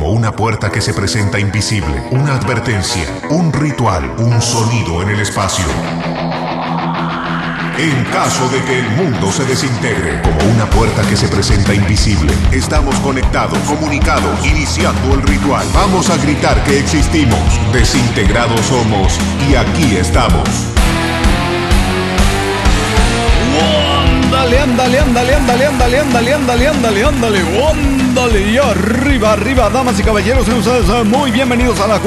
como una puerta que se presenta invisible, una advertencia, un ritual, un sonido en el espacio. En caso de que el mundo se desintegre, como una puerta que se presenta invisible, estamos conectados, comunicados, iniciando el ritual. Vamos a gritar que existimos, desintegrados somos y aquí estamos. Ándale, ándale, ándale, ándale, ándale, ándale, ándale, ándale, ándale, ándale, y arriba, arriba, damas y caballeros, ustedes muy bienvenidos a la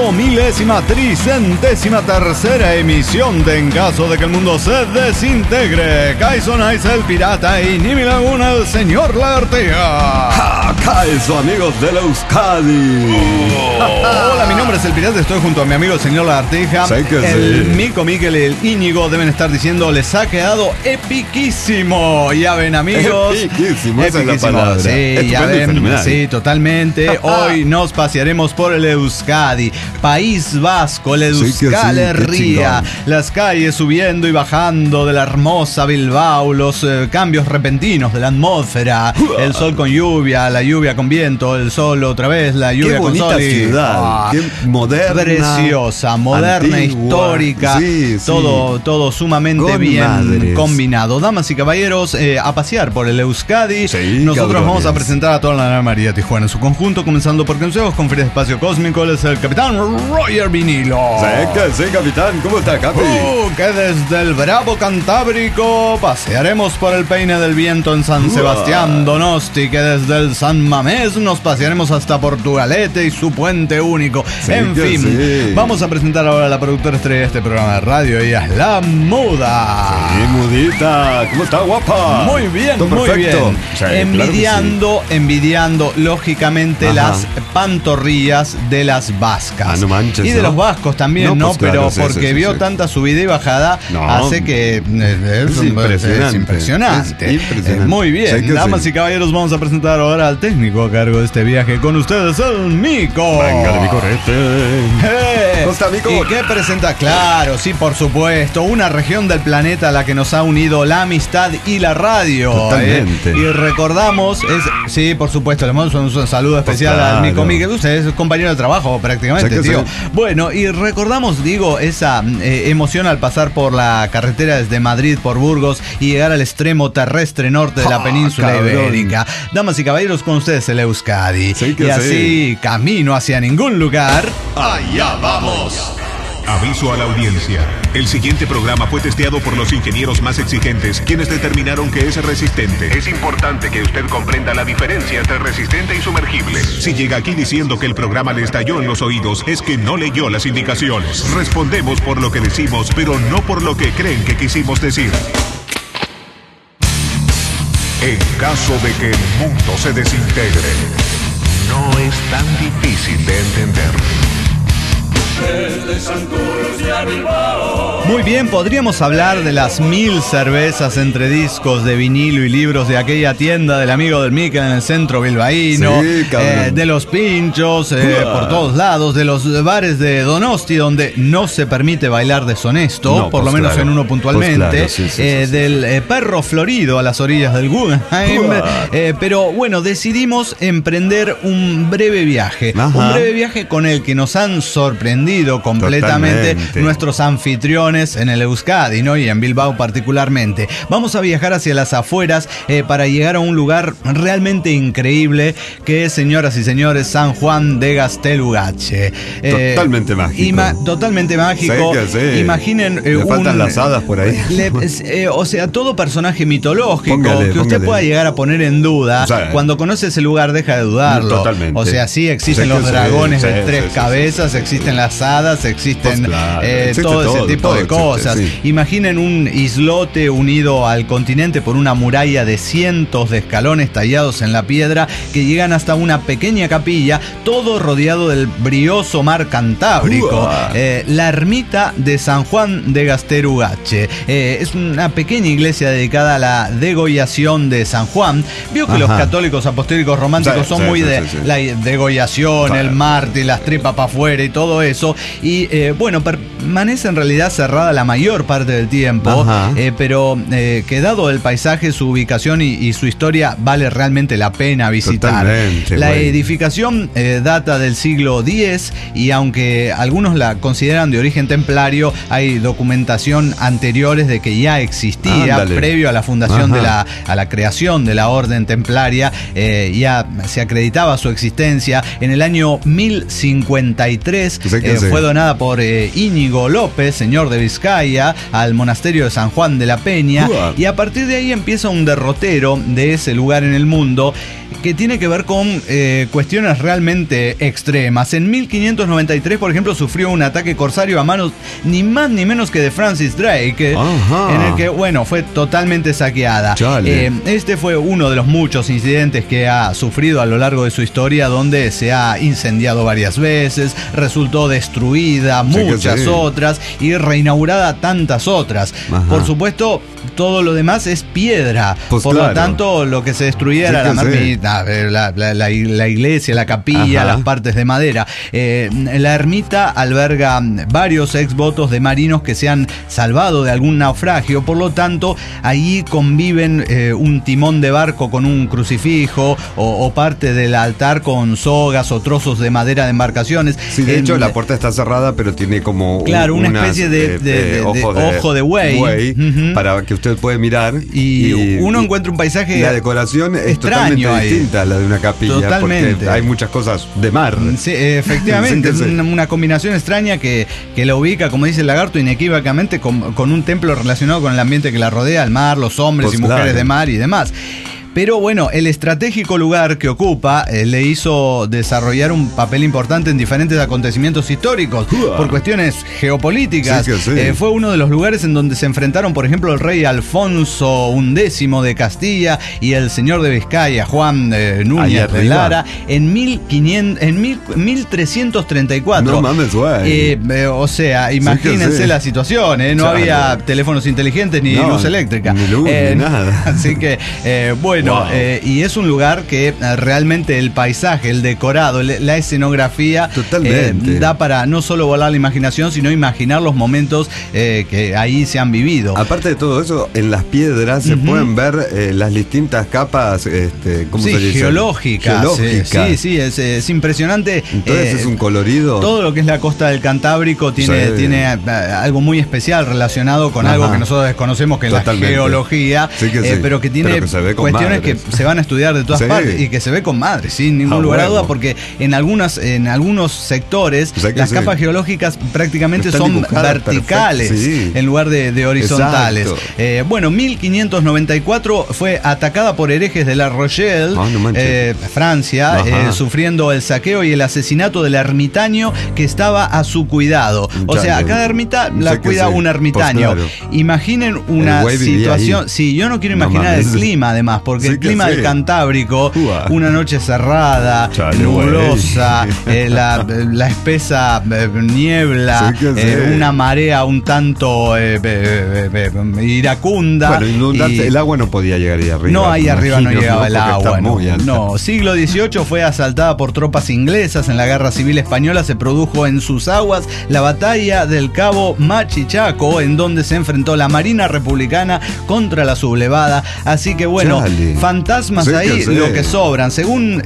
4033ª emisión de En caso de que el mundo se desintegre. Kaison Ice, el pirata, y Nimi Laguna, el señor Lagartija. Kaison, amigos de la Euskadi. Hola, mi nombre es el pirata, estoy junto a mi amigo el señor Lagartija. El Mico, Miguel, el Íñigo deben estar diciendo, les ha quedado epiquísimo. Ya ven, amigos. Epiquísimo, esa es la palabra. Sí, ya ven, sí, totalmente. Hoy nos pasearemos por el Euskadi, País Vasco, el Euskal Herria, las calles subiendo y bajando de la hermosa Bilbao, los cambios repentinos de la atmósfera, el sol con lluvia, la lluvia con viento, el sol otra vez, la lluvia con sol. Qué bonita ciudad, qué moderna, preciosa, moderna, antigua, histórica, sí, todo sumamente con bien madres. Combinado. Damas y caballeros, a pasear por el Euskadi. Sí, nosotros vamos a presentar a toda la Nueva María Tijuana en su conjunto, comenzando por consejos, conferencia de espacio cósmico. Él es el capitán Roger Vinilo. Sí, capitán, ¿cómo está, Capi? Que desde el Bravo Cantábrico pasearemos por el Peine del Viento en San Sebastián Donosti, que desde el San Mamés nos pasearemos hasta Portugalete y su puente único. Sí, en fin, vamos a presentar ahora a la productora estrella de este programa de radio. Ella es la Muda. Sí, Mudita, ¿cómo está, guapa? Muy bien, muy bien. Sí, envidiando lógicamente las pantorrillas de las vascas. No manches, y de los vascos también, ¿no? Pues pero claro, porque vio tanta subida y bajada, hace que es impresionante. Muy bien, damas y caballeros, vamos a presentar ahora al técnico a cargo de este viaje con ustedes, el Mico. Venga, mi correte. ¿Cómo está, Mico? ¿Y qué presenta? Claro, sí, por supuesto, una región del planeta a la que nos ha unido la amistad y la radio. Totalmente. Y recordamos, sí, por supuesto, le mando un saludo especial al Mico Miguel. Usted es compañero de trabajo prácticamente, tío. Sí. Bueno, y recordamos, digo, esa emoción al pasar por la carretera desde Madrid por Burgos y llegar al extremo terrestre norte de la península ibérica. Damas y caballeros, con ustedes el Euskadi. Y así, camino hacia ningún lugar. ¡Allá vamos! Aviso a la audiencia. El siguiente programa fue testeado por los ingenieros más exigentes, quienes determinaron que es resistente. Es importante que usted comprenda la diferencia entre resistente y sumergible. Si llega aquí diciendo que el programa le estalló en los oídos, es que no leyó las indicaciones. Respondemos por lo que decimos, pero no por lo que creen que quisimos decir. En caso de que el mundo se desintegre, no es tan difícil de entender. Muy bien, podríamos hablar de las 1000 cervezas entre discos de vinilo y libros de aquella tienda del amigo del Mica en el centro bilbaíno, de los pinchos por todos lados, de los bares de Donosti donde no se permite bailar deshonesto, por lo menos en uno puntualmente, del perro florido a las orillas del Guggenheim, pero bueno, decidimos emprender un breve viaje, con el que nos han sorprendido completamente nuestros anfitriones en el Euskadi, ¿no? Y en Bilbao particularmente. Vamos a viajar hacia las afueras para llegar a un lugar realmente increíble que es, señoras y señores, San Juan de Gaztelugatxe. Totalmente mágico. Totalmente mágico. Imaginen le faltan las hadas por ahí. O sea, todo personaje mitológico que usted pueda llegar a poner en duda, cuando conoce ese lugar deja de dudarlo. Totalmente. O sea, sí existen los dragones de tres cabezas, existen las hadas, existen todo ese tipo de cosas. Imaginen un islote unido al continente por una muralla de cientos de escalones tallados en la piedra que llegan hasta una pequeña capilla, todo rodeado del brioso mar Cantábrico. La ermita de San Juan de Gaztelugatxe es una pequeña iglesia dedicada a la degollación de San Juan. Vio que los católicos apostólicos románticos son muy de la degollación, el mártir, las tripas para afuera y todo eso. eso. Y bueno, permanece en realidad cerrada la mayor parte del tiempo, pero que dado el paisaje, su ubicación y su historia, vale realmente la pena visitar. La edificación data del siglo X y aunque algunos la consideran de origen templario, hay documentación anteriores de que ya existía previo a la fundación a la creación de la orden templaria. Ya se acreditaba su existencia. En el año 1053 fue donada por Íñigo López, señor de Vizcaya, al monasterio de San Juan de la Peña, y a partir de ahí empieza un derrotero de ese lugar en el mundo que tiene que ver con cuestiones realmente extremas. En 1593, por ejemplo, sufrió un ataque corsario a manos ni más ni menos que de Francis Drake, en el que, bueno, fue totalmente saqueada. Este fue uno de los muchos incidentes que ha sufrido a lo largo de su historia, donde se ha incendiado varias veces, resultó destruida muchas otras y reinaugurada tantas otras. Por supuesto, todo lo demás es piedra, por lo tanto lo que se destruía era la marmita, la iglesia, la capilla, las partes de madera. La ermita alberga varios exvotos de marinos que se han salvado de algún naufragio, por lo tanto allí conviven un timón de barco con un crucifijo o parte del altar con sogas o trozos de madera de embarcaciones. Sí, de hecho la puerta está cerrada, pero tiene como una especie de ojo de buey para que usted pueda mirar y uno encuentra un paisaje. La decoración es totalmente distinta a la de una capilla. Totalmente. Porque hay muchas cosas de mar. Sí, efectivamente, es una combinación extraña que la ubica, como dice el lagarto, inequívocamente con un templo relacionado con el ambiente que la rodea, el mar, los hombres y mujeres de mar y demás. Pero bueno, el estratégico lugar que ocupa le hizo desarrollar un papel importante en diferentes acontecimientos históricos por cuestiones geopolíticas. Fue uno de los lugares en donde se enfrentaron, por ejemplo, el rey Alfonso XI de Castilla y el señor de Vizcaya, Juan Núñez de Lara, en 1334. No mames, güey. O sea, imagínense la situación, no había teléfonos inteligentes ni luz eléctrica. Ni luz, ni nada. Así que, bueno. Y es un lugar que realmente el paisaje, el decorado, la escenografía da para no solo volar la imaginación, sino imaginar los momentos que ahí se han vivido. Aparte de todo eso, en las piedras se pueden ver las distintas capas, ¿cómo se dice? Geológicas. Sí, es impresionante. Entonces es un colorido. Todo lo que es la costa del Cantábrico tiene algo muy especial relacionado con algo que nosotros desconocemos, que es la geología, pero que tiene cuestiones que se van a estudiar de todas partes y que se ve con madre, sin ningún lugar a duda, porque en algunos sectores las capas geológicas prácticamente son verticales en lugar de horizontales. Bueno, 1594 fue atacada por herejes de La Rochelle, Francia, sufriendo el saqueo y el asesinato del ermitaño que estaba a su cuidado. O sea, cada ermita la cuida un ermitaño. Imaginen una situación. Sí, yo no quiero imaginar el clima, además, porque el clima del Cantábrico, una noche cerrada, nublosa, la espesa niebla, una marea un tanto iracunda. Bueno, el agua no podía llegar ahí arriba. No, ahí arriba no llegaba el agua. No, siglo XVIII fue asaltada por tropas inglesas. En la Guerra Civil Española se produjo en sus aguas la batalla del Cabo Machichaco, en donde se enfrentó la Marina Republicana contra la sublevada. Así que bueno, fantasmas ahí lo que sobran. Según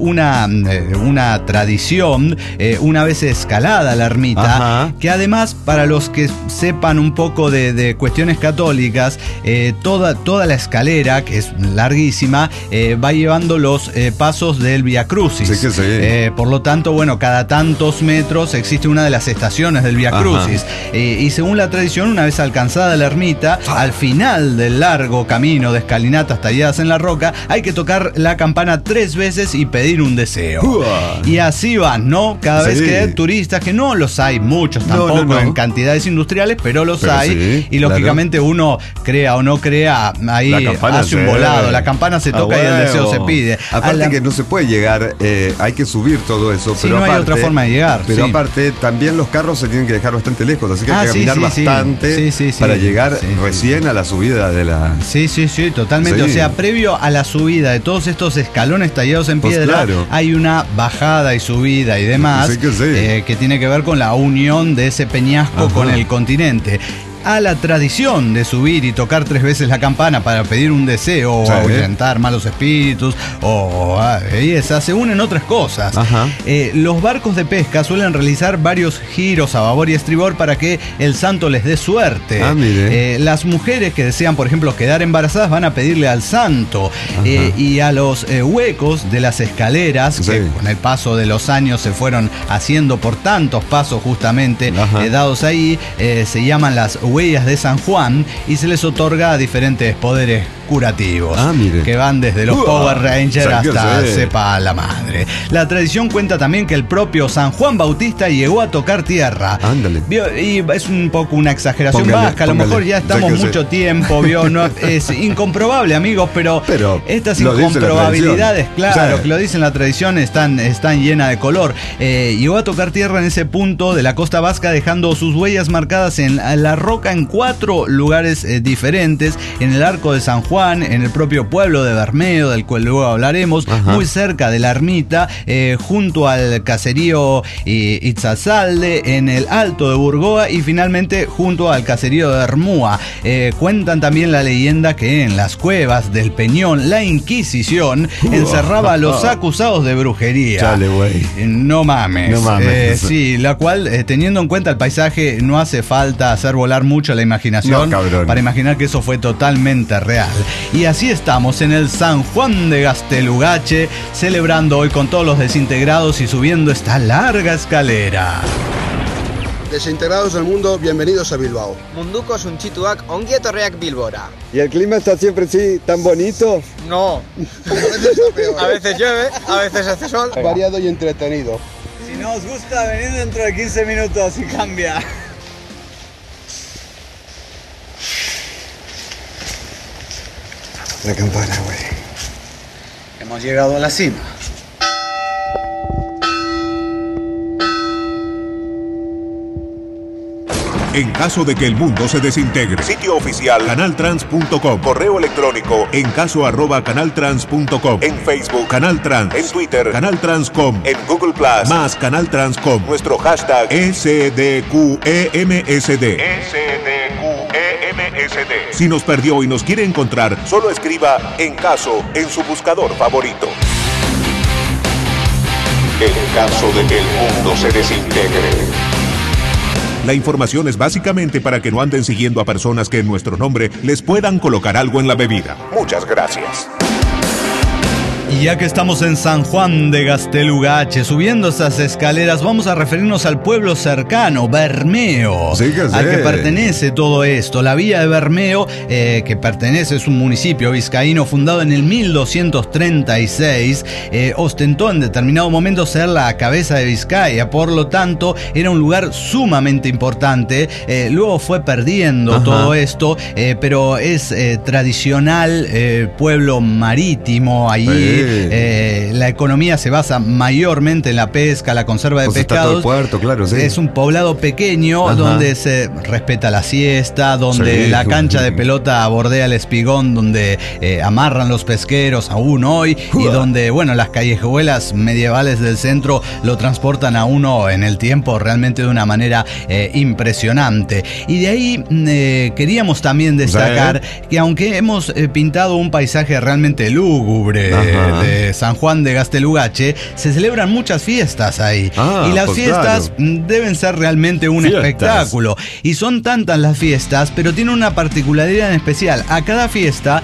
una tradición, una vez escalada la ermita, que además, para los que sepan un poco de cuestiones católicas, toda la escalera, que es larguísima, va llevando los pasos del Vía Crucis. Por lo tanto, bueno, cada tantos metros existe una de las estaciones del Vía Crucis. Y según la tradición, una vez alcanzada la ermita, al final del largo camino de escalinatas talladas en la roca, hay que tocar la campana 3 veces y pedir un deseo. Y así van, ¿no? Cada vez que hay turistas, que no los hay muchos tampoco en cantidades industriales, pero los hay. Y lógicamente uno, crea o no crea, ahí hace un volado. La campana se toca y el deseo se pide. Aparte que no se puede llegar, hay que subir todo eso. Pero no hay otra forma de llegar. Pero aparte, también los carros se tienen que dejar bastante lejos, así que hay que caminar bastante para llegar recién a la subida de la... Sí, totalmente. O sea, previo previo a la subida de todos estos escalones tallados en piedra, hay una bajada y subida y demás, que tiene que ver con la unión de ese peñasco con el continente. A la tradición de subir y tocar 3 veces la campana para pedir un deseo o ahuyentar malos espíritus o belleza, se unen otras cosas. Los barcos de pesca suelen realizar varios giros a babor y estribor para que el santo les dé suerte. Las mujeres que desean, por ejemplo, quedar embarazadas van a pedirle al santo. Y a los huecos de las escaleras, que con el paso de los años se fueron haciendo por tantos pasos justamente dados ahí, se llaman las huellas de San Juan y se les otorga diferentes poderes curativos que van desde los Power Rangers hasta sepa la madre. La tradición cuenta también que el propio San Juan Bautista llegó a tocar tierra. Y es un poco una exageración vasca, a lo mejor ya estamos mucho tiempo, no, es incomprobable, amigos, pero estas incomprobabilidades, que lo dice la tradición, están llenas de color. Llegó a tocar tierra en ese punto de la costa vasca, dejando sus huellas marcadas en la roca en 4 lugares diferentes, en el Arco de San Juan, en el propio pueblo de Bermeo, del cual luego hablaremos, muy cerca de la ermita, junto al caserío Itzazalde, en el Alto de Burgoa y finalmente junto al caserío de Ermúa. Cuentan también la leyenda que en las cuevas del Peñón la Inquisición encerraba a los acusados de brujería. No mames. Sí, la cual, teniendo en cuenta el paisaje, no hace falta hacer volar mucho la imaginación para imaginar que eso fue totalmente real. Y así estamos en el San Juan de Gaztelugatxe, celebrando hoy con todos los desintegrados y subiendo esta larga escalera. Desintegrados del mundo, bienvenidos a Bilbao. Munduko suntsituak ongi etorriak Bilbora. ¿Y el clima está siempre así, tan bonito? No. A veces está peor. A veces llueve, a veces hace sol. Variado y entretenido. Si no os gusta, venid dentro de 15 minutos y cambia. La campana, güey. Hemos llegado a la cima. En caso de que el mundo se desintegre. Sitio oficial canaltrans.com. Correo electrónico encaso@canaltrans.com. En Facebook Canal Trans. En Twitter Canal Transcom. En Google Plus más Canal Transcom. Nuestro hashtag SDQEMSD. Si nos perdió y nos quiere encontrar, solo escriba En Caso en su buscador favorito. En caso de que el mundo se desintegre. La información es básicamente para que no anden siguiendo a personas que en nuestro nombre les puedan colocar algo en la bebida. Muchas gracias. Y ya que estamos en San Juan de Gaztelugatxe, subiendo esas escaleras, vamos a referirnos al pueblo cercano, Bermeo, al que pertenece todo esto. La villa de Bermeo, que pertenece, es un municipio vizcaíno fundado en el 1236, ostentó en determinado momento ser la cabeza de Vizcaya, por lo tanto era un lugar sumamente importante. Luego fue perdiendo todo esto, pero es tradicional pueblo marítimo allí. La economía se basa mayormente en la pesca, la conserva de pescados. Está todo el puerto, Es un poblado pequeño donde se respeta la siesta, donde la cancha de pelota bordea el espigón, donde amarran los pesqueros aún hoy, y donde, las callejuelas medievales del centro lo transportan a uno en el tiempo realmente de una manera impresionante. Y de ahí queríamos también destacar que aunque hemos pintado un paisaje realmente lúgubre de San Juan de Gaztelugatxe, se celebran muchas fiestas ahí. Y las fiestas deben ser realmente un espectáculo. Y son tantas las fiestas, pero tiene una particularidad en especial. A cada fiesta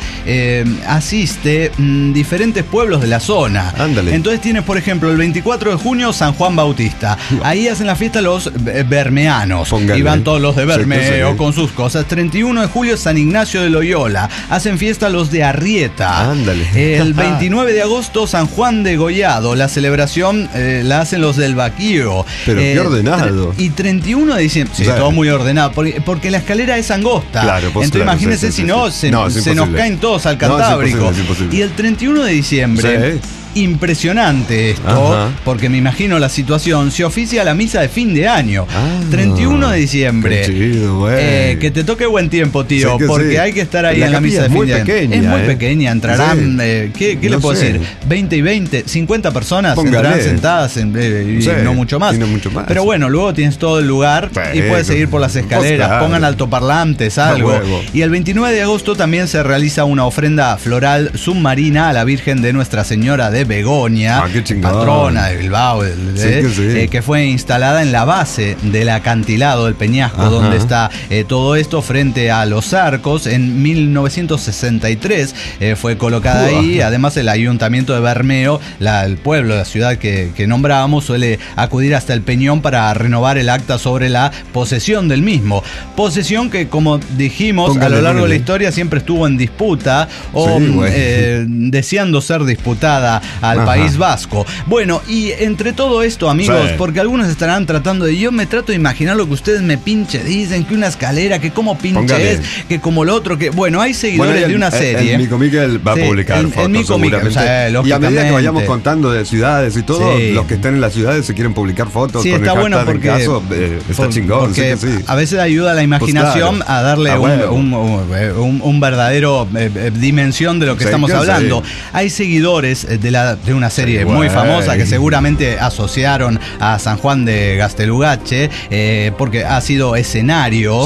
asiste diferentes pueblos de la zona. Entonces tienes, por ejemplo, el 24 de junio San Juan Bautista. Ahí hacen la fiesta los bermeanos. Y van todos los de Bermeo con sus cosas. 31 de julio San Ignacio de Loyola. Hacen fiesta los de Arrieta. El 29 de agosto San Juan de Gollado. La celebración la hacen los del Baquío. Pero qué ordenado. Y 31 de diciembre. Sí, todo muy ordenado. Porque la escalera es angosta. Entonces imagínense si no, se nos caen todos al Cantábrico. Es imposible. Y el 31 de diciembre impresionante esto, porque me imagino la situación. Se oficia la misa de fin de año, 31 de diciembre. Chido, que te toque buen tiempo, tío, porque hay que estar ahí en la misa de fin de año. Es muy pequeña, entrarán, ¿qué le puedo decir? 20 y 20, 50 personas entrarán sentadas y no mucho más. Pero bueno, luego tienes todo el lugar y puedes seguir por las escaleras, pongan altoparlantes, algo. Y el 29 de agosto también se realiza una ofrenda floral submarina a la Virgen de Nuestra Señora de Begoña, patrona de Bilbao, que fue instalada en la base del acantilado del peñasco, donde está todo esto frente a los arcos. En 1963 fue colocada ahí. Además, el ayuntamiento de Bermeo, el pueblo, la ciudad que nombrábamos, suele acudir hasta el peñón para renovar el acta sobre la posesión del mismo. Posesión que, como dijimos, a lo largo de la historia siempre estuvo en disputa o deseando ser disputada al País Vasco. Bueno, y entre todo esto, amigos, porque algunos estarán tratando de... Yo me trato de imaginar lo que ustedes me dicen, que una escalera, que como pinche es, que como lo otro, que... Bueno, hay seguidores de una serie. El Mico Miquel va a publicar fotos, seguramente. Y a medida que vayamos contando de ciudades y todo, los que están en las ciudades se quieren publicar fotos con está el bueno porque, en caso, está chingón. Porque a veces ayuda a la imaginación a darle un verdadero dimensión de lo que estamos hablando. Hay seguidores de una serie muy famosa que seguramente asociaron a San Juan de Gaztelugatxe, porque ha sido escenario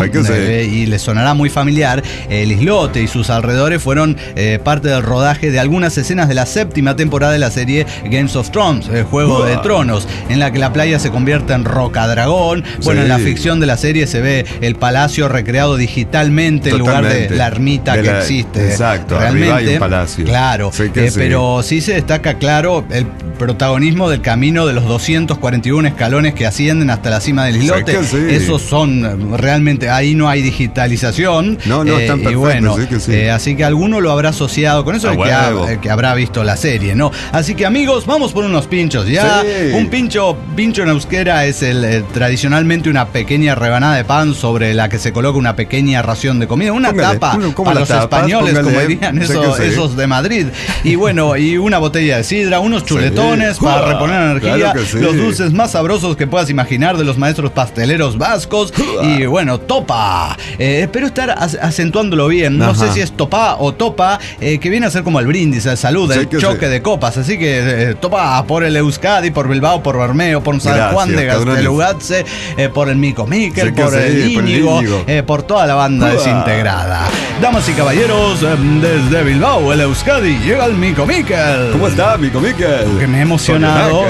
y les sonará muy familiar. El islote y sus alrededores fueron parte del rodaje de algunas escenas de la 7ª temporada de la serie Games of Thrones, Juego de Tronos, en la que la playa se convierte en Rocadragón. Bueno, en la ficción de la serie se ve el palacio recreado digitalmente en lugar de la ermita que existe. Exacto, realmente arriba hay un palacio. Claro, pero sí se destaca claro el protagonismo del camino de los 241 escalones que ascienden hasta la cima del islote. Esos son realmente, ahí no hay digitalización. No, están perfectos. Y bueno, así que alguno lo habrá asociado con eso, que habrá visto la serie, ¿no? Así que, amigos, vamos por unos pinchos ya. Un pincho en euskera es tradicionalmente una pequeña rebanada de pan sobre la que se coloca una pequeña ración de comida, una tapa a los españoles, como dirían esos de Madrid. Y bueno, y una botella de sidra, unos chuletones para reponer energía, los dulces más sabrosos que puedas imaginar de los maestros pasteleros vascos. Y bueno, topa. Espero estar acentuándolo bien. No sé si es topá o topa, que viene a ser como el brindis, el salud, el choque de copas. Así que topa por el Euskadi, por Bilbao, por Bermeo, por San Juan de Gaztelugatxe, por el Mico Miquel, por el Íñigo, por toda la banda desintegrada. Damas y caballeros, desde Bilbao, el Euskadi, llega el Mico Miquel. ¿Cómo está, Mico Miquel? Que me he emocionado.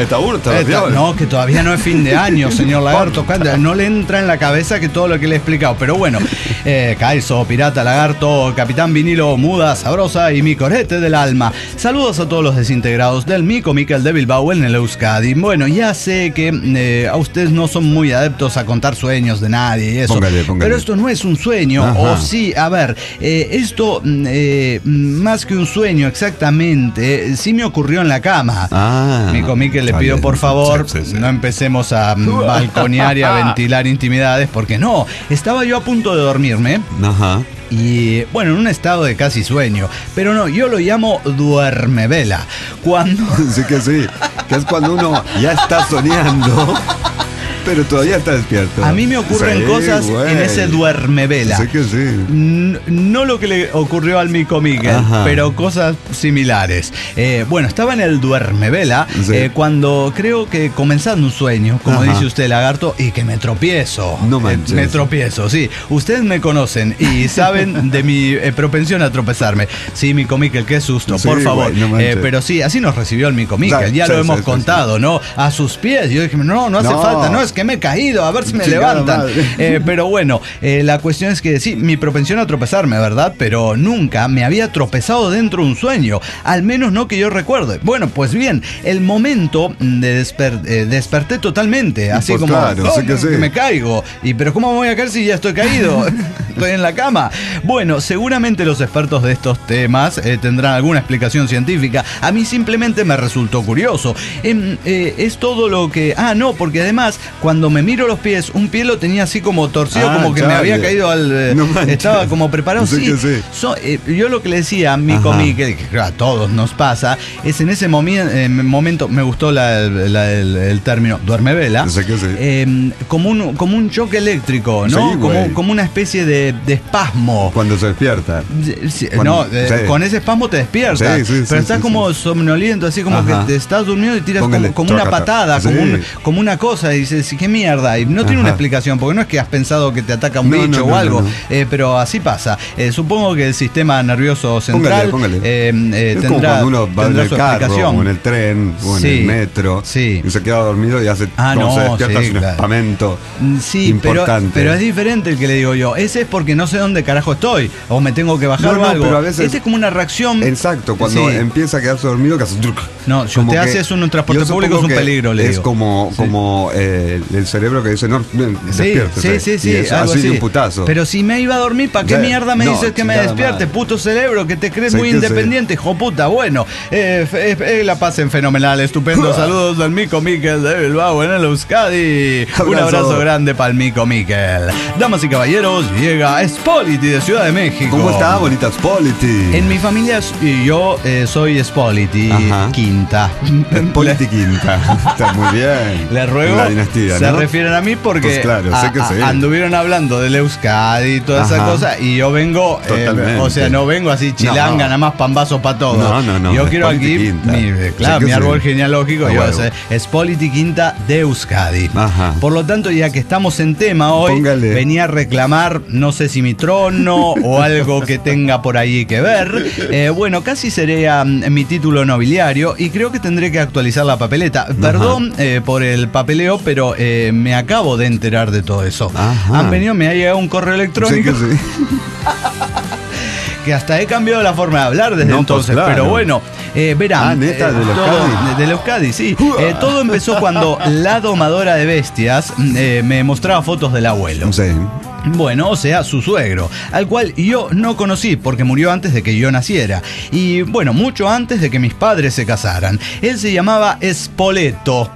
No, que todavía no es fin de año, señor Lagarto. No le entra en la cabeza que todo lo que le he explicado. Pero bueno, Kaizo, Pirata, Lagarto, Capitán Vinilo, Muda, Sabrosa y mi corete del alma. Saludos a todos los desintegrados del Mico Miquel de Bilbao en el Euskadi. Bueno, ya sé que a ustedes no son muy adeptos a contar sueños de nadie y eso. Póngale. Pero esto no es un sueño, o sí, a ver, esto más que un sueño exactamente, sí me ocurrió en la cama. Mico Miquel, le pido por favor, no empecemos a balconear y a ventilar intimidades, porque no, estaba yo a punto de dormirme. Y bueno, en un estado de casi sueño. Pero no, yo lo llamo duermevela. Cuando... que es cuando uno ya está soñando, pero todavía está despierto. A mí me ocurren cosas en ese duermevela. No lo que le ocurrió al Mico Miquel, pero cosas similares. Bueno, estaba en el duermevela cuando creo que comenzando un sueño, como dice usted, Lagarto, y que me tropiezo. No manches. Me tropiezo, sí. Ustedes me conocen y saben de mi propensión a tropezarme. Sí, Mico Miquel, qué susto, por favor. Pero sí, así nos recibió el Mico Miquel. Ya lo hemos contado, ¿no? A sus pies. Yo dije, no hace falta, no, es que me he caído, a ver si me levantan. Pero bueno, la cuestión es que sí, mi propensión a tropezarme, ¿verdad? Pero nunca me había tropezado dentro de un sueño, al menos no que yo recuerde. Bueno, pues bien, el momento de desperté totalmente, así pues como, claro, que me caigo. Pero ¿cómo me voy a caer si ya estoy caído? estoy en la cama. Bueno, seguramente los expertos de estos temas tendrán alguna explicación científica. A mí simplemente me resultó curioso. Es todo lo que... no, porque además, cuando me miro los pies, un pie lo tenía así como torcido, como que me había caído al... estaba como preparado. Sí. Yo lo que le decía a mi comique, que a todos nos pasa, es en ese momento, me gustó el término, duermevela, como un choque eléctrico, ¿no? Sí, como una especie de espasmo. Cuando se despierta. Con ese espasmo te despiertas, pero estás como somnoliento, así como que te estás durmiendo y tiras como una patada, como una cosa, y dices, ¿qué mierda? Y no tiene una explicación, porque no es que has pensado que te ataca un bicho o algo, pero así pasa. Supongo que el sistema nervioso central es como cuando uno va en el carro, o en el tren, o en el metro, y se queda dormido y hace se despierta un espamento importante. Pero es diferente el que le digo yo. Ese es porque no sé dónde carajo estoy, o me tengo que bajar o algo. Pero a veces, ese es como una reacción. Exacto, cuando empieza a quedarse dormido, que hace truc. No, si usted hace eso en un transporte público es un peligro, le digo. Es como el cerebro que dice, no, despiértese. Sí, algo así de un putazo. Pero si me iba a dormir, ¿para qué mierda me dices que me despierte? Puto cerebro, que te crees muy independiente, hijo puta. Bueno, la pasen fenomenal, estupendo. Saludos al Mico Miquel de Bilbao en el Euskadi. Un abrazo grande para el Mico Miquel. Damas y caballeros, llega Spoliti de Ciudad de México. ¿Cómo está, bonita Spoliti? En mi familia yo soy Spoliti Quinta. Spoliti Quinta. Está muy bien. Le ruego, la dinastía, se refieren a mí porque pues claro, sé que sí. anduvieron hablando del Euskadi y toda esa cosa, y yo vengo, o sea, no vengo así chilanga, nada más pambazo para todo. No. Yo quiero aquí mi árbol genealógico, Spoliti Quinta de Euskadi. Por lo tanto, ya que estamos en tema hoy, venía a reclamar, no sé si mi trono o algo que tenga por ahí que ver. Bueno, casi sería mi título nobiliario y creo que tendré que actualizar la papeleta. Perdón por el papeleo, pero me acabo de enterar de todo eso. Me ha llegado un correo electrónico. Que hasta he cambiado la forma de hablar desde entonces, pues claro. Pero bueno, verán. ¿Neta? ¿Del Euskadi? Sí. Todo empezó cuando la domadora de bestias me mostraba fotos del abuelo. Sí. Bueno, o sea, su suegro, al cual yo no conocí porque murió antes de que yo naciera. Y bueno, mucho antes de que mis padres se casaran. Él se llamaba Spoleto.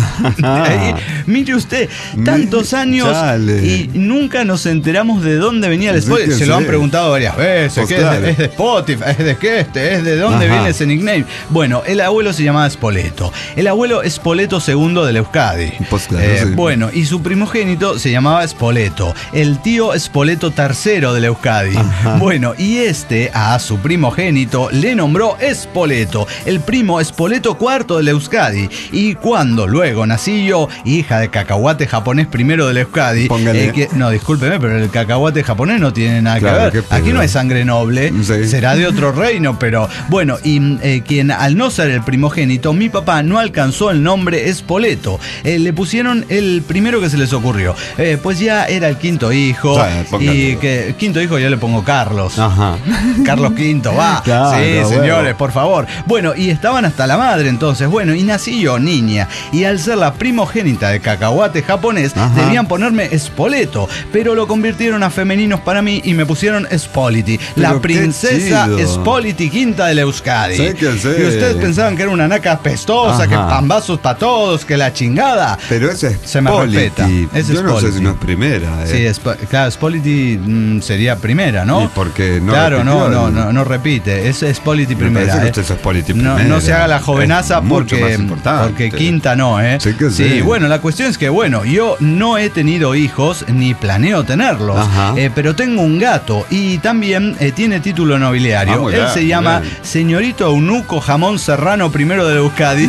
Mire usted, tantos años y nunca nos enteramos de dónde venía el Spoleto. Se lo han preguntado varias veces. ¿Qué es de Spotify? ¿Es de qué ¿Es de dónde viene ese nickname? Bueno, el abuelo se llamaba Spoleto. El abuelo Spoleto II del Euskadi. Pues claro, bueno, y su primogénito se llamaba Spoleto. El tío Spoleto III del Euskadi. Bueno, y a su primogénito le nombró Spoleto, el primo Spoleto IV del Euskadi. Y cuando luego nací yo, hija de cacahuate japonés primero del Euskadi, no, discúlpeme, pero el cacahuate japonés no tiene nada que ver. Aquí no hay sangre noble, será de otro reino, pero bueno, y quien al no ser el primogénito, mi papá no alcanzó el nombre Spoleto. Le pusieron el primero que se les ocurrió. Pues ya era el quinto hijo. Y que quinto hijo yo le pongo Carlos. Carlos V, va. Claro, sí, señores, por favor. Bueno, y estaban hasta la madre entonces. Bueno, y nací yo, niña. Y al ser la primogénita de cacahuate japonés, debían ponerme Spoleto. Pero lo convirtieron a femeninos para mí y me pusieron Spoliti. La princesa Spoliti Quinta del Euskadi. Y ustedes pensaban que era una naca apestosa, que pambazos para todos, que la chingada. Pero ese se me respeta. Yo no sé si no es primera. Sí, claro, Spoliti sería primera, ¿no? ¿Y porque no claro, no repite. Es Spoliti primera. Usted es Spoliti primera. No se haga la jovenaza porque quinta no, ¿eh? Sí, bueno, la cuestión es que, bueno, yo no he tenido hijos ni planeo tenerlos, pero tengo un gato y también tiene título nobiliario. Él se llama Señorito Eunuco Jamón Serrano I de Euskadi.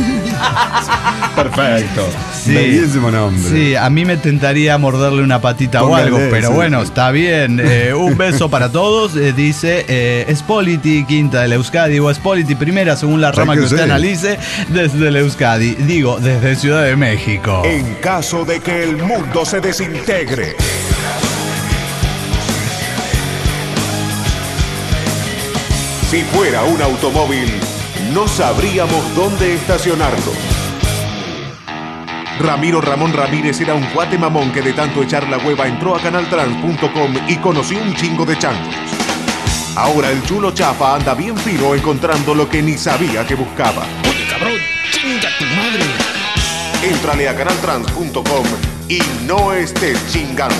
Perfecto. Bellísimo nombre. Sí, a mí me tentaría morderle una patita o algo, pero bueno, está bien. Un beso para todos. Dice Spoliti Quinta del Euskadi o Spoliti primera, según la rama que usted analice, desde el Euskadi. Digo, desde Ciudad de México. En caso de que el mundo se desintegre, si fuera un automóvil, no sabríamos dónde estacionarlo. Ramiro Ramón Ramírez era un cuate mamón que de tanto echar la hueva entró a canaltrans.com y conoció un chingo de changos. Ahora el chulo Chapa anda bien fino encontrando lo que ni sabía que buscaba. Oye, cabrón, chinga tu madre. Éntrale a canaltrans.com y no estés chingando.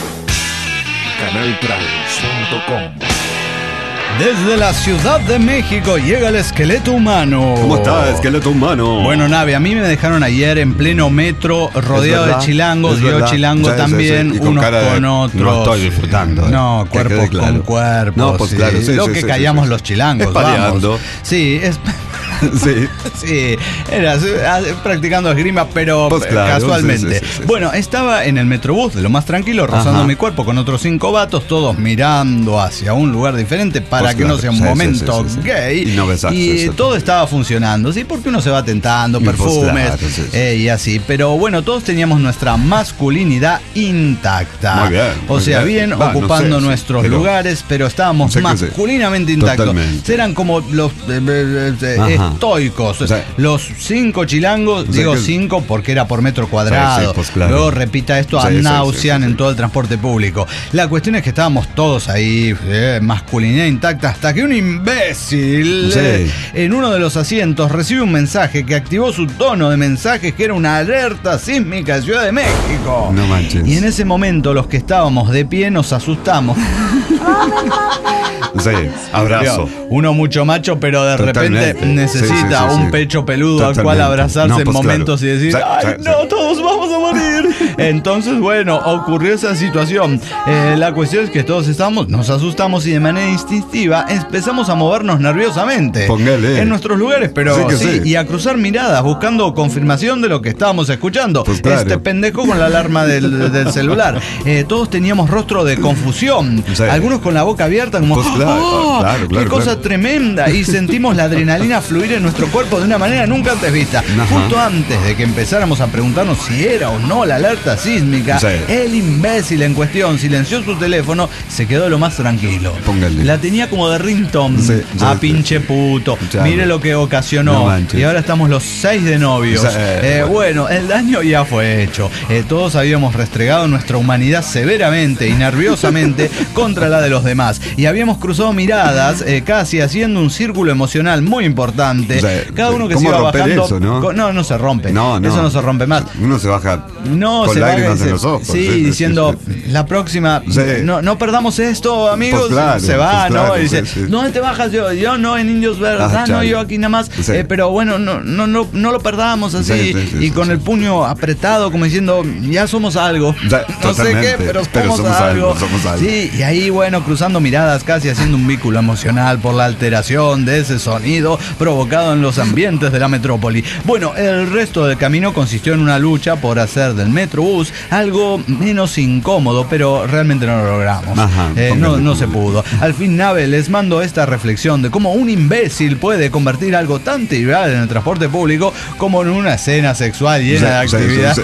Canaltrans.com. Desde la Ciudad de México llega el esqueleto humano. ¿Cómo está, esqueleto humano? Bueno, Nave, a mí me dejaron ayer en pleno metro, rodeado de chilangos, yo chilango también, sí. Unos con otros. No estoy disfrutando. No, cuerpo con cuerpo. No, pues sí. claro, sí, lo que callamos los chilangos. Vamos. Sí, es... Sí. Sí, era practicando esgrima, pero pues claro, casualmente. Sí. Bueno, estaba en el metrobús de lo más tranquilo, rozando mi cuerpo con otros 5 vatos, todos mirando hacia un lugar diferente para pues que no sea un momento gay. Y no besarse, y todo estaba funcionando, ¿sí? Porque uno se va tentando, perfumes y así. Pero bueno, todos teníamos nuestra masculinidad intacta. Muy bien. O sea, bien ocupando nuestros lugares, pero estábamos masculinamente intactos. Totalmente. Eran como los... estoicos, los 5 chilangos, digo 5 porque era por metro cuadrado, pues claro. Luego repita esto a náusean en todo el transporte público. La cuestión es que estábamos todos ahí, masculinidad intacta, hasta que un imbécil en uno de los asientos recibe un mensaje que activó su tono de mensajes, que era una alerta sísmica de Ciudad de México. No manches. Y en ese momento los que estábamos de pie nos asustamos. Sí, abrazo. Uno mucho macho, pero de repente necesita un pecho peludo al cual abrazarse en momentos y decir, ¡ay, no, todos vamos a morir! Entonces, bueno, ocurrió esa situación. La cuestión es que todos nos asustamos y de manera instintiva empezamos a movernos nerviosamente. Póngale. En nuestros lugares, pero y a cruzar miradas buscando confirmación de lo que estábamos escuchando. Pues claro. Este pendejo con la alarma del celular. Todos teníamos rostro de confusión. Algunos con la boca abierta como... Pues claro, claro, ¡qué cosa tremenda! Y sentimos la adrenalina fluir en nuestro cuerpo de una manera nunca antes vista. Justo antes de que empezáramos a preguntarnos si era o no la alerta sísmica, el imbécil en cuestión silenció su teléfono, se quedó lo más tranquilo. Póngale. La tenía como de ringtone. Pinche puto. Mire lo que ocasionó. Y ahora estamos los 6 de novios. Bueno, el daño ya fue hecho. Todos habíamos restregado nuestra humanidad severamente y nerviosamente contra la de los demás. Y habíamos cruzado miradas, casi haciendo un círculo emocional muy importante. Cada uno que se iba bajando. Eso, no se rompe. No. Eso no se rompe más. Uno se baja con lágrimas en los ojos. Sí, diciendo, la próxima, no perdamos esto, amigos. Pues claro, se va, pues claro, ¿no? Y dice, ¿dónde te bajas? Yo no, en Indios Verdes. No, yo aquí nada más. Pero bueno, no lo perdamos así. Y con el puño apretado, como diciendo, ya somos algo. No sé qué, pero somos algo. Sí, y ahí, bueno, cruzando miradas, casi haciendo un vínculo emocional por la alteración de ese sonido provocado en los ambientes de la metrópoli. Bueno, el resto del camino consistió en una lucha por hacer del Metrobús algo menos incómodo, pero realmente no lo logramos. No se pudo. Al fin, Nave, les mando esta reflexión de cómo un imbécil puede convertir algo tan trivial en el transporte público como en una escena sexual llena de actividad.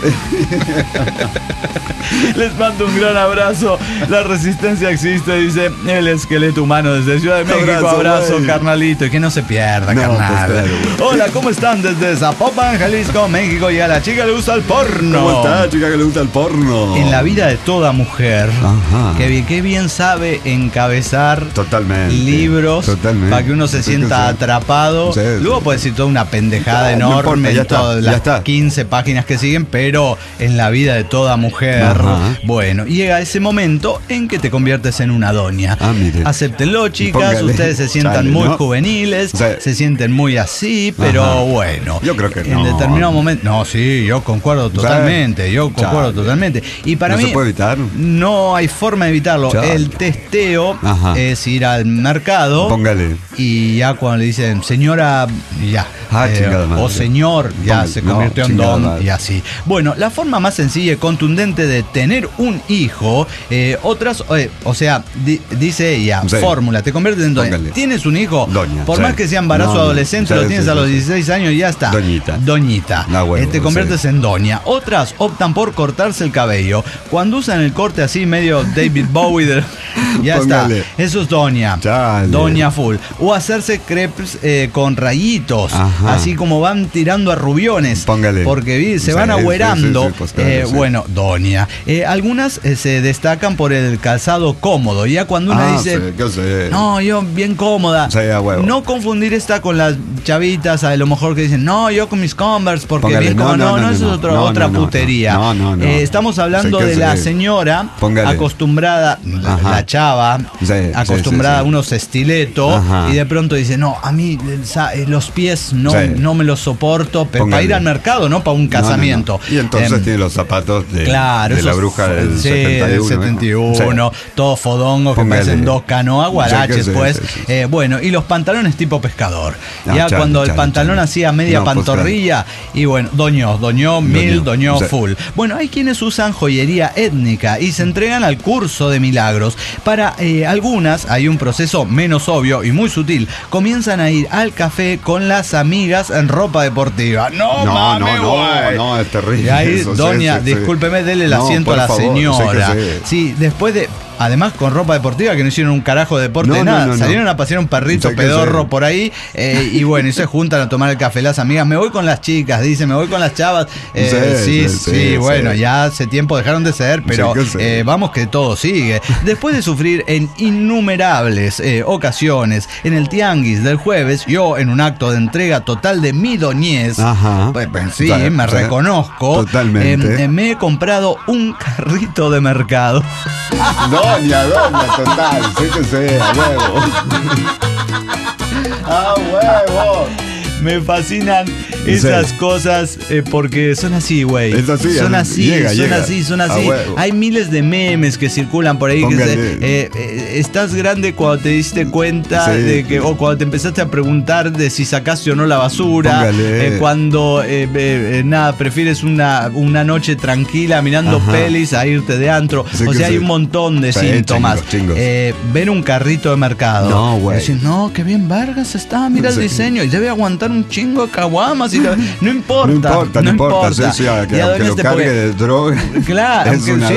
Les mando un gran abrazo. La resistencia existe, dice el esqueleto humano desde Ciudad de México. Abrazo, carnalito. Y que no se pierda, carnal. Pues claro. Hola, ¿cómo están? Desde Zapopan, Jalisco, México. Y a la chica le gusta el porno. ¿Cómo está, chica que le gusta el porno? En la vida de toda mujer. Qué bien sabe encabezar libros para que uno se sienta atrapado. Luego puede decir toda una pendejada enorme en todas las 15 páginas que siguen, pero en la vida de toda mujer. Bueno, llega ese momento en que te conviertes en una doña. Acéptenlo, chicas. Ustedes se sientan muy juveniles, se sienten muy así, pero bueno. Yo creo que en determinado momento. No, sí, yo concuerdo totalmente. Totalmente. Y para mí. ¿No se puede evitar? No hay forma de evitarlo. El testeo es ir al mercado. Póngale. Y ya cuando le dicen, señora, ya. O señor, ya se convirtió en don, y así. Bueno, la forma más sencilla y contundente de tener un hijo, Fórmula, dice ella, fórmula, te conviertes en doña. ¿Tienes un hijo? Doña. Por más que sea embarazo adolescente, lo tienes a los 16 años y ya está. Doñita. Te conviertes en doña. Otras optan por cortarse el cabello. Cuando usan el corte así medio David Bowie, ya está. Eso es doña. Doña full. O hacerse crepes con rayitos. Así como van tirando a rubiones. Porque se van agüerando. Bueno, doña. Algunas se destacan por el calzado cómodo. Ya cuando una dice, no, yo bien cómoda. No confundir esta con las chavitas a lo mejor que dicen, no, yo con mis Converse porque bien cómoda. No, eso es otra putería. Estamos hablando de la señora acostumbrada, la chava, acostumbrada a unos estiletos y de pronto dice, no, a mí los pies no me los soporto para ir al mercado, no para un casamiento. Y entonces tiene los zapatos de la bruja del 71, todos fodongos que parecen dos canoas, guaraches pues. Bueno, y los pantalones tipo pescador. Cuando el pantalón hacía media pantorrilla y bueno, doñó full. Bueno, hay quienes usan joyería étnica y se entregan al curso de milagros. Para algunas hay un proceso menos obvio y muy sutil. Comienzan a ir al café con las amigas en ropa deportiva. No, es terrible. Y ahí, doña, discúlpeme, dele el asiento a la señora. Sí, después de... Además con ropa deportiva que no hicieron un carajo de deporte, nada. Salieron a pasear un perrito pedorro por ahí y bueno, y se juntan a tomar el café las amigas. Me voy con las chicas, dice, me voy con las chavas. Bueno, ya hace tiempo dejaron de ser, pero vamos que todo sigue. Después de sufrir en innumerables ocasiones en el tianguis del jueves, yo en un acto de entrega total de mi doñez, me reconozco, totalmente. Me he comprado un carrito de mercado. Doña, total, a huevo. A huevo. Me fascinan esas cosas porque son así, güey. Son así. Hay miles de memes que circulan por ahí. Estás grande cuando te diste cuenta de que, o cuando te empezaste a preguntar de si sacaste o no la basura. Cuando prefieres una noche tranquila mirando pelis a irte de antro. Hay un montón de síntomas. Ver un carrito de mercado. No, güey. Decir, no, qué bien Vargas está, mira el diseño. Y debe aguantar un chingo de caguamas. No importa. Que lo cargue de droga. Claro,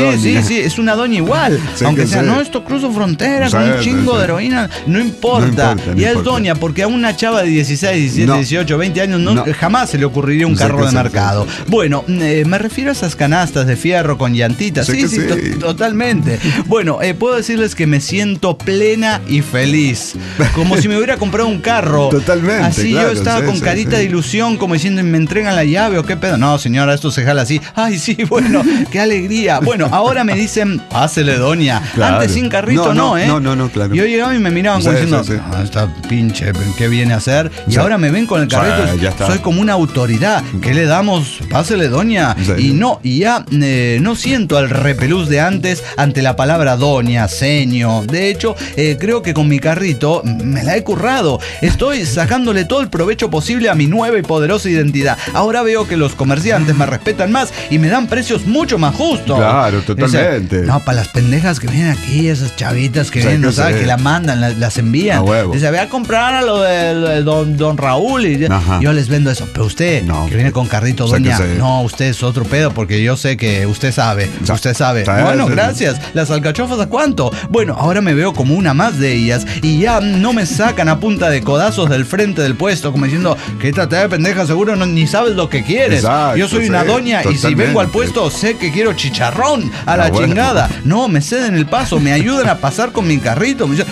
es una doña igual. Aunque sea, esto cruzo frontera con un chingo de heroína. No importa. Ya es doña, porque a una chava de 16, 17, 18, 20 años jamás se le ocurriría un carro de mercado. Bueno, me refiero a esas canastas de fierro con llantitas. Totalmente. Bueno, puedo decirles que me siento plena y feliz. Como si me hubiera comprado un carro. Totalmente. Así yo estaba con carita de ilusión, como diciendo, ¿me entregan la llave o qué pedo? No, señora, esto se jala así. Ay, sí, bueno, qué alegría. Bueno, ahora me dicen, pásele, doña. Claro. Antes sin carrito no, claro. Yo llegaba y me miraban como diciendo, esta pinche, ¿qué viene a hacer? Y ahora me ven con el carrito, soy como una autoridad. ¿Qué le damos? Pásele, doña. Y ya no siento el repelús de antes ante la palabra doña, seño. De hecho, creo que con mi carrito me la he currado. Estoy sacándole todo el provecho posible a mi nueva y poderosa identidad. Ahora veo que los comerciantes me respetan más y me dan precios mucho más justos. Claro, totalmente. Para las pendejas que vienen aquí, esas chavitas que vienen, que la mandan, las envían. Dice, voy a comprar a lo de don Raúl y yo les vendo eso. Pero usted, que viene con carrito, doña, no, usted es otro pedo porque yo sé que usted sabe. Bueno, gracias. ¿Las alcachofas a cuánto? Bueno, ahora me veo como una más de ellas y ya no me sacan a punta de codazos del frente del puesto como diciendo, quítate de pendeja, seguro ni sabes lo que quieres. Yo soy una doña y si vengo al puesto sé que quiero chicharrón a la chingada. No, me ceden el paso, me ayudan a pasar con mi carrito. Me dicen,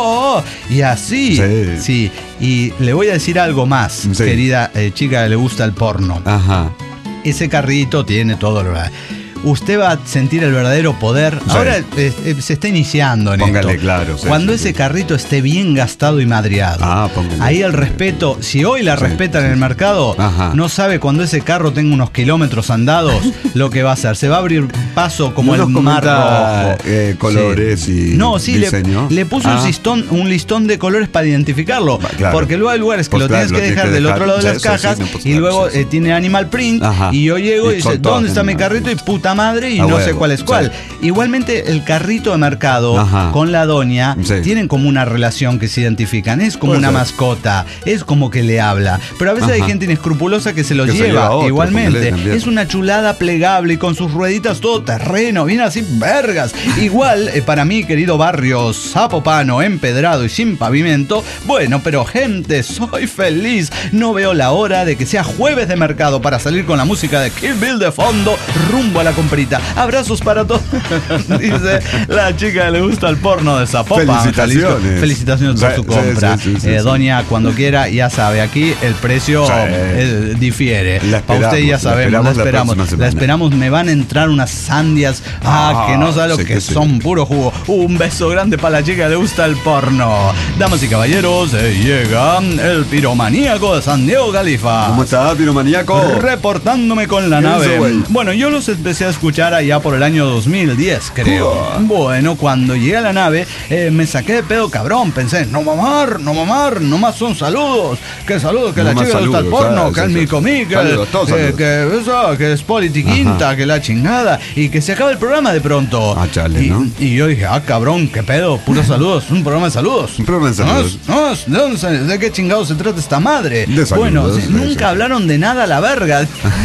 y así. Sí. Y le voy a decir algo más, querida chica que le gusta el porno. Ese carrito tiene todo lo... Usted va a sentir el verdadero poder. Ahora se está iniciando en esto. Claro. Cuando ese carrito esté bien gastado y madreado. Ahí el respeto, si hoy la respetan en el mercado, no sabe cuando ese carro tenga unos kilómetros andados lo que va a hacer. Se va a abrir paso como el mar rojo. Colores y diseño. Le puso un listón de colores para identificarlo. Porque luego hay lugares que lo tienes que dejar del otro lado de las cajas y luego tiene animal print y yo llego y dice, ¿dónde está mi carrito? Y puta puta madre y no sé cuál es cuál. Igualmente el carrito de mercado con la doña tienen como una relación que se identifican. Es como una mascota, es como que le habla. Pero a veces hay gente inescrupulosa que se lo lleva igualmente. Es una chulada plegable y con sus rueditas todo terreno, viene así vergas. Igual, para mí, querido barrio zapopano, empedrado y sin pavimento, bueno, pero gente, soy feliz. No veo la hora de que sea jueves de mercado para salir con la música de Kill Bill de fondo, rumbo a la comprita. Abrazos para todos. Dice la chica que le gusta el porno de Zapopan. Felicitaciones. Felicitaciones por su compra. Doña, cuando quiera, ya sabe, aquí el precio difiere. Para usted ya sabemos, la esperamos. Me van a entrar unas sandias. Que no sabe lo que son, puro jugo. Un beso grande para la chica que le gusta el porno. Damas y caballeros, llega el piromaníaco de San Diego, Califa. ¿Cómo está, piromaníaco? Reportándome con la nave. Bueno, yo los empecé a escuchar allá por el año 2010, creo. Bueno, cuando llegué a la nave, me saqué de pedo cabrón. Pensé, no mamar, nomás son saludos. Que saludos, que la chica le gusta el porno, que el micomí, que es politiquinta, que la chingada. Y que se acaba el programa de pronto. Chale, ¿no? Y yo dije, cabrón, qué pedo, puros saludos. Un programa de saludos. Un programa de saludos. ¿De qué chingados se trata esta madre? De saludos, bueno, nunca hablaron de nada a la verga.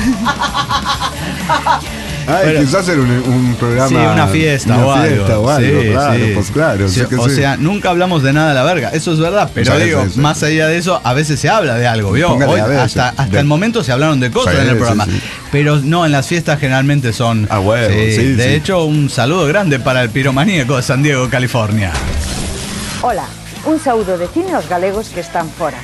Quizás hacer un programa. Sí, una fiesta o algo. Claro. Nunca hablamos de nada a la verga. Eso es verdad. Pero más allá de eso, a veces se habla de algo, ¿vio? Hoy, hasta el momento se hablaron de cosas en el programa. Pero no, en las fiestas generalmente son. De hecho, un saludo grande para el piromaníaco de San Diego, California. Hola, un saúdo de cine aos galegos que están fora.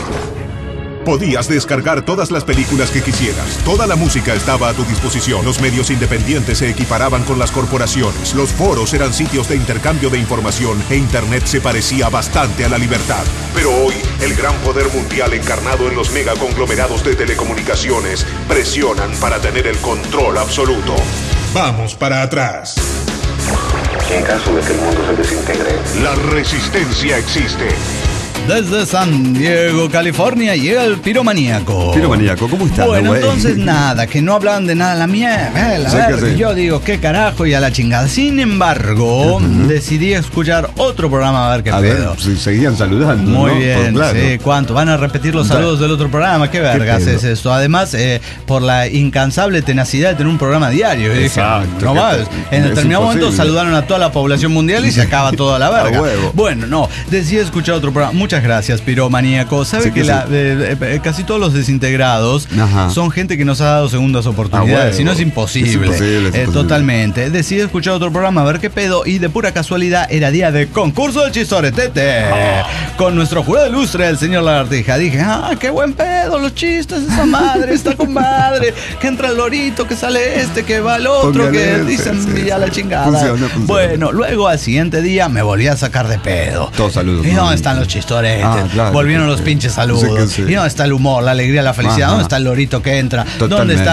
Podías descargar todas las películas que quisieras. Toda la música estaba a tu disposición. Los medios independientes se equiparaban con las corporaciones. Los foros eran sitios de intercambio de información e Internet se parecía bastante a la libertad. Pero hoy, el gran poder mundial encarnado en los megaconglomerados de telecomunicaciones presionan para tener el control absoluto. Vamos para atrás. En caso de que el mundo se desintegre, la resistencia existe. Desde San Diego, California, llega el piromaníaco. Piromaníaco, ¿cómo estás? Bueno, entonces nada, que no hablaban de nada la mierda. Yo digo, qué carajo y a la chingada. Sin embargo, decidí escuchar otro programa a ver qué pedo. Ver, seguían saludando. Muy bien, claro. Sí, ¿cuánto? Van a repetir los saludos del otro programa. ¿Qué vergas es esto? Además, por la incansable tenacidad de tener un programa diario. Y dije, no más. En determinado momento saludaron a toda la población mundial y se acaba toda la verga. Bueno, no, decidí escuchar otro programa. Muchas gracias, piromaníaco. Sabe que casi todos los desintegrados son gente que nos ha dado segundas oportunidades. Si no es imposible. Totalmente. Decidí escuchar otro programa a ver qué pedo. Y de pura casualidad era día de concurso de chistoretete. Con nuestro jurado ilustre, el señor Lagartija. Dije, qué buen pedo, los chistes, esa madre, está con madre. Que entra el lorito, que sale este, que va el otro, que dicen ya la chingada. Funciona. Bueno, luego al siguiente día me volví a sacar de pedo. Todos saludos. ¿Y dónde están los chistores? Claro, volvieron los pinches saludos. ¿Y dónde está el humor, la alegría, la felicidad? ¿Dónde está el lorito que entra? ¿Dónde está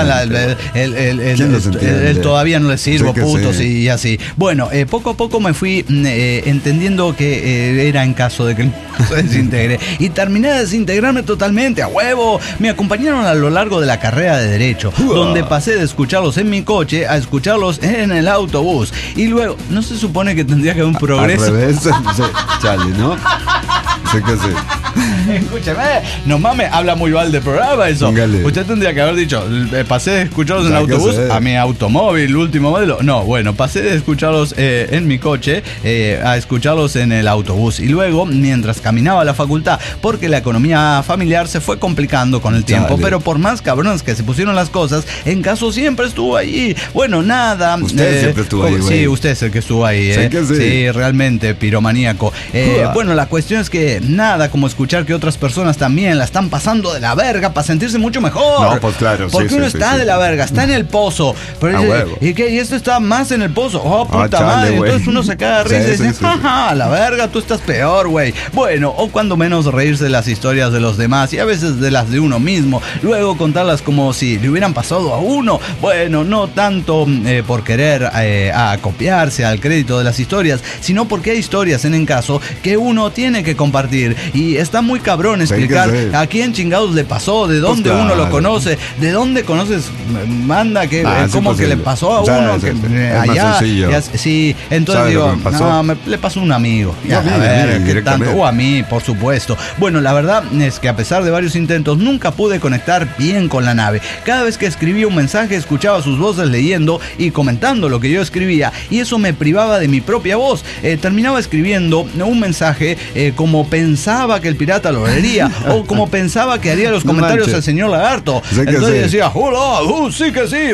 el todavía no le sirvo, putos? Y así. Bueno, poco a poco me fui entendiendo que era en caso de que se desintegre. Y terminé de desintegrarme totalmente, a huevo. Me acompañaron a lo largo de la carrera de Derecho, donde pasé de escucharlos en mi coche a escucharlos en el autobús. Y luego, ¿no se supone que tendría que haber un progreso? Al revés, chale, ¿no? Escúcheme, no mames, habla muy mal del programa eso. Póngale. Usted tendría que haber dicho, pasé de escucharlos en el autobús a mi automóvil, último modelo. No, bueno, pasé de escucharlos en mi coche a escucharlos en el autobús. Y luego, mientras caminaba a la facultad, porque la economía familiar se fue complicando con el tiempo, pero por más cabrones que se pusieron las cosas, en caso siempre estuvo ahí. Bueno, nada. Usted siempre estuvo ahí, güey. Sí, usted es el que estuvo ahí. Sí, realmente, piromaníaco. Bueno, la cuestión es que nada como escuchar que otras personas también la están pasando de la verga para sentirse mucho mejor. No, pues claro. Porque uno está de la verga, está en el pozo. Pero ¿y qué? Y esto está más en el pozo. Oh, puta madre. Entonces uno se caga de risa y dice, jaja, la verga, tú estás peor, güey. Bueno, o cuando menos reírse de las historias de los demás y a veces de las de uno mismo. Luego contarlas como si le hubieran pasado a uno. Bueno, no tanto por querer acopiarse al crédito de las historias, sino porque hay historias en caso que uno tiene que compartir. Y está muy cabrón explicar a quién chingados le pasó, de dónde uno lo conoce, de dónde conoces, manda que cómo que le pasó a uno allá. Sí, entonces digo, no, le pasó a un amigo. Ya, a ver, ¿qué tanto? O a mí, por supuesto. Bueno, la verdad es que a pesar de varios intentos, nunca pude conectar bien con la nave. Cada vez que escribía un mensaje, escuchaba sus voces leyendo y comentando lo que yo escribía, y eso me privaba de mi propia voz. Terminaba escribiendo un mensaje como pensaba que el pirata lo leería, o como pensaba que haría los comentarios el señor Lagarto. Entonces decía, hola, sí que sí.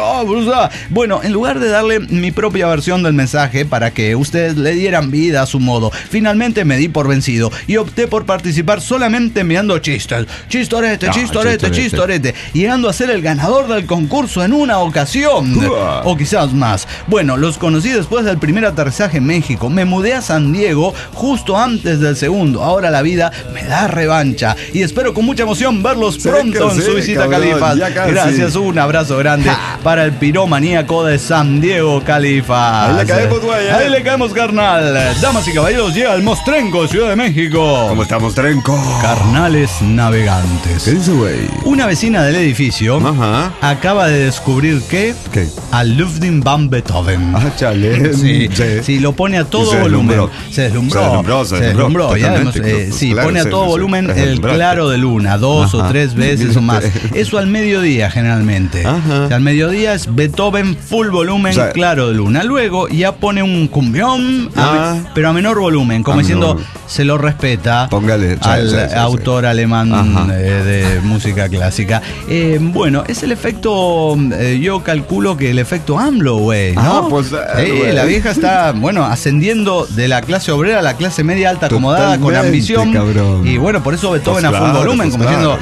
Bueno, en lugar de darle mi propia versión del mensaje para que ustedes le dieran vida a su modo, finalmente me di por vencido y opté por participar solamente enviando chistes. Chistorete, llegando a ser el ganador del concurso en una ocasión, o quizás más. Bueno, los conocí después del primer aterrizaje en México. Me mudé a San Diego justo antes del segundo. Ahora la vida me da revancha y espero con mucha emoción verlos pronto en su visita a Califas. Gracias, un abrazo grande para el piromaníaco de San Diego, Califas. Ahí le caemos, güey. Ahí le caemos, carnal. Damas y caballeros, llega el Mostrenco, Ciudad de México. ¿Cómo está, Mostrenco? Carnales navegantes. ¿Qué dice, güey? Una vecina del edificio acaba de descubrir que a Ludwig van Beethoven. Chale. Sí, lo pone a todo volumen. Se deslumbró. Ya vemos, pone a todo volumen el claro de luna, 2 o 3 veces o más. Eso al mediodía generalmente. O sea, al mediodía es Beethoven full volumen, claro de luna. Luego ya pone un cumbión, pero a menor volumen, como diciendo, se lo respeta. Póngale, al autor alemán de música clásica. Bueno, es el efecto, yo calculo que el efecto AMLO, güey, ¿no? Pues, la vieja está, ascendiendo de la clase obrera a la clase media alta acomodada con ambición. Cabrón. Y bueno, por eso Beethoven a full volumen, como diciendo,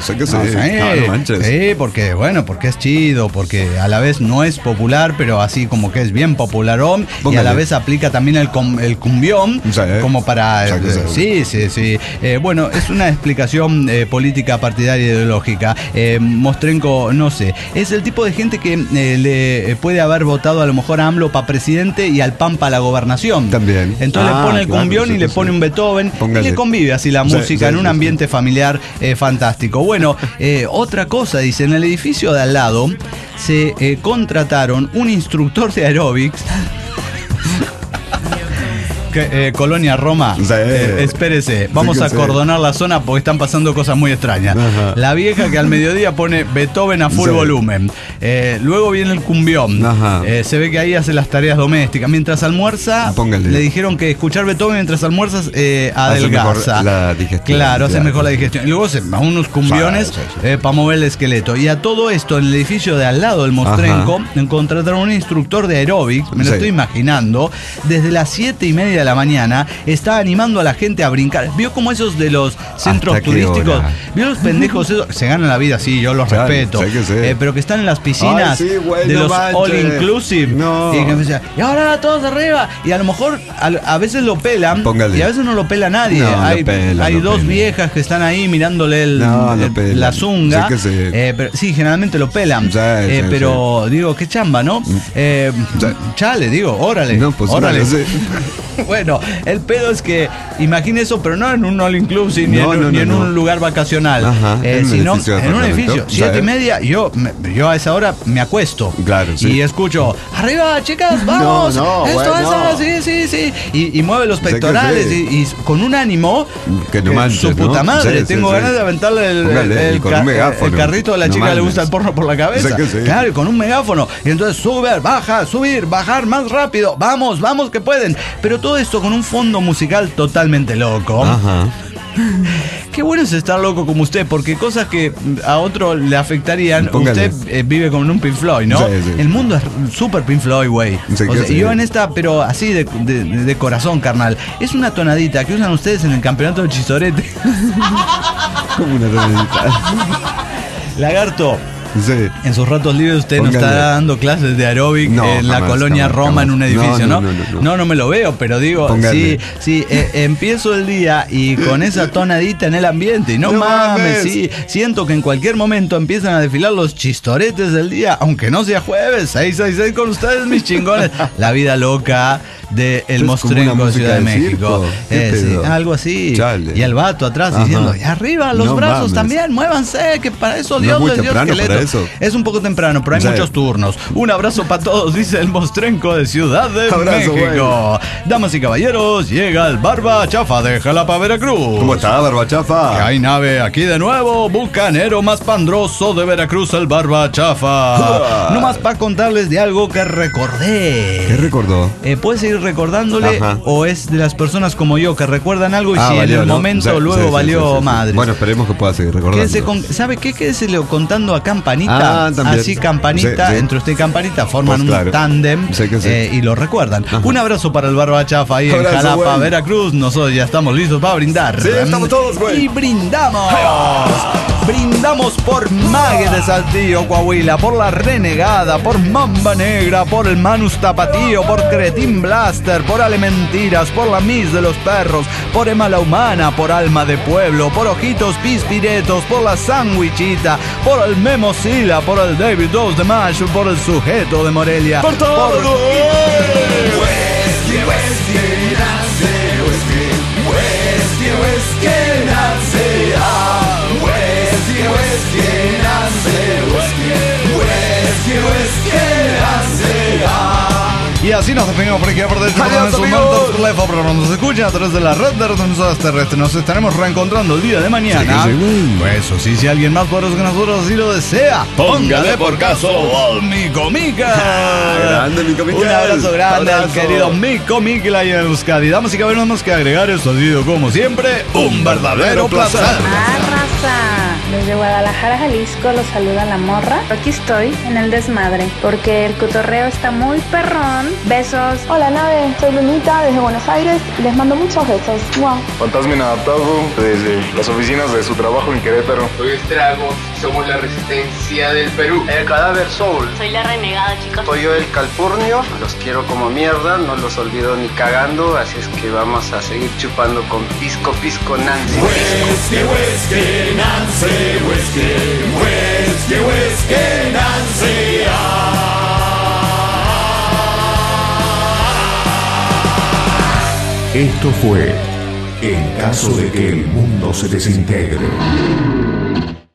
porque es chido, porque a la vez no es popular, pero así como que es bien popularón, y a la vez aplica también el cumbión, como para... bueno, es una explicación política, partidaria, ideológica. Mostrenco, no sé, es el tipo de gente que le puede haber votado a lo mejor a AMLO para presidente y al PAN para la gobernación. También. Entonces le pone el cumbión y le pone un Beethoven. Y le convive así la música en un ambiente familiar fantástico. Bueno, otra cosa, dice, en el edificio de al lado se contrataron un instructor de aeróbics. Colonia Roma, espérese, vamos a cordonar la zona porque están pasando cosas muy extrañas. La vieja que al mediodía pone Beethoven a full volumen, luego viene el cumbión, se ve que ahí hace las tareas domésticas, mientras almuerza. Le dijeron que escuchar Beethoven mientras almuerzas adelgaza, la digestión, claro, hace mejor la digestión, y luego se va unos cumbiones para mover el esqueleto. Y a todo esto, en el edificio de al lado del Mostrenco contrataron un instructor de aeróbics, me lo estoy imaginando, desde las 7:30 de la mañana, está animando a la gente a brincar. ¿Vio como esos de los centros turísticos? ¿Vio los pendejos esos? Se ganan la vida, sí, yo los respeto. Pero que están en las piscinas de los all inclusive. Y ahora todos arriba. Y a lo mejor a veces lo pelan y a veces no lo pela nadie. Hay dos viejas que están ahí mirándole la zunga. Pero, sí, generalmente lo pelan. Pero digo, qué chamba, ¿no? Chale, digo, órale. Órale. Bueno, el pedo es que imagine eso, pero no en un all inclusive ni en un lugar vacacional, sino en un edificio. 7:30, yo a esa hora me acuesto y escucho, arriba chicas, vamos, sí, y mueve los pectorales y con un ánimo que no manches, su puta madre. Tengo ganas de aventarle el carrito de la chica que le gusta el porno por la cabeza. Claro, y con un megáfono. Y entonces subir, bajar más rápido, vamos que pueden. Pero todo esto con un fondo musical totalmente loco. Qué bueno es estar loco como usted, porque cosas que a otro le afectarían, usted vive como en un Pink Floyd, ¿no? El mundo es súper Pink Floyd, güey. Yo en esta, pero así de corazón, carnal. Es una tonadita que usan ustedes en el campeonato de Chistorete. Como una tonadita. Lagarto, Sí. En sus ratos libres usted no está dando clases de aeróbic en la colonia Roma, en un edificio, ¿no? No me lo veo, pero digo, sí, empiezo el día y con esa tonadita en el ambiente, y no mames, sí, siento que en cualquier momento empiezan a desfilar los chistoretes del día, aunque no sea jueves, 666 con ustedes, mis chingones. La vida loca de El Mostrenco de Ciudad de México. Algo así. Chale. Y el vato atrás diciendo, y arriba los brazos también, muévanse, que para eso Dios les dio esqueleto. Es un poco temprano, pero hay muchos turnos. Un abrazo para todos, dice El Mostrenco de Ciudad de México. Damas y caballeros, llega el Barba Chafa de Jalapa, Veracruz. ¿Cómo está, Barba Chafa? Que hay nave aquí de nuevo, bucanero más pandroso de Veracruz, el Barba Chafa. No más para contarles de algo que recordé. ¿Qué recordó? ¿Puedes ir recordándole? ¿O es de las personas como yo que recuerdan algo y si en el momento luego valió madre? Bueno, esperemos que pueda seguir recordando. ¿Sabe qué? Quédese contando a Campanita. Así Campanita, entre usted y Campanita forman un tándem y lo recuerdan. Un abrazo para el Barba Chafa ahí en Jalapa, Veracruz. Nosotros ya estamos listos para brindar. Sí, estamos todos, güey. Y brindamos. Brindamos por Mague de Saltillo, Coahuila, por La Renegada, por Mamba Negra, por el Manus Tapatío, por Cretín Blaster, por Ale Mentiras, por la Miss de los Perros, por Emma la Humana, por Alma de Pueblo, por Ojitos Pispiretos, por la Sandwichita, por el Memo Sila, por el David 2 de Mayo, por el Sujeto de Morelia. ¡Por todo! Y así nos despedimos por aquí a partir de nos escuchan a través de la red de retransmisoras terrestres. Nos estaremos reencontrando el día de mañana. Pues eso sí, si alguien más poderoso que nosotros así lo desea, póngale por caso al Mico Mica. Grande Mico Mica. Un abrazo grande al querido Mico Mica y en Euskadi. Damas y caballeros, más que agregar, esto ha sido como siempre un verdadero placer. Desde Guadalajara, Jalisco, los saluda la morra. Aquí estoy en el desmadre porque el cotorreo está muy perrón. Besos. Hola nave, soy Lunita desde Buenos Aires y les mando muchos besos. Wow. Fantasma Inadaptado desde las oficinas de su trabajo en Querétaro. Soy Estragos, somos la Resistencia del Perú. El Cadáver Soul. Soy la Renegada, chicos. Soy yo el Calpurnio, los quiero como mierda, no los olvido ni cagando, así es que vamos a seguir chupando con Pisco Nancy. Whisky, Nancy. Whiskey, Nancy. Esto fue En caso de que el mundo se desintegre.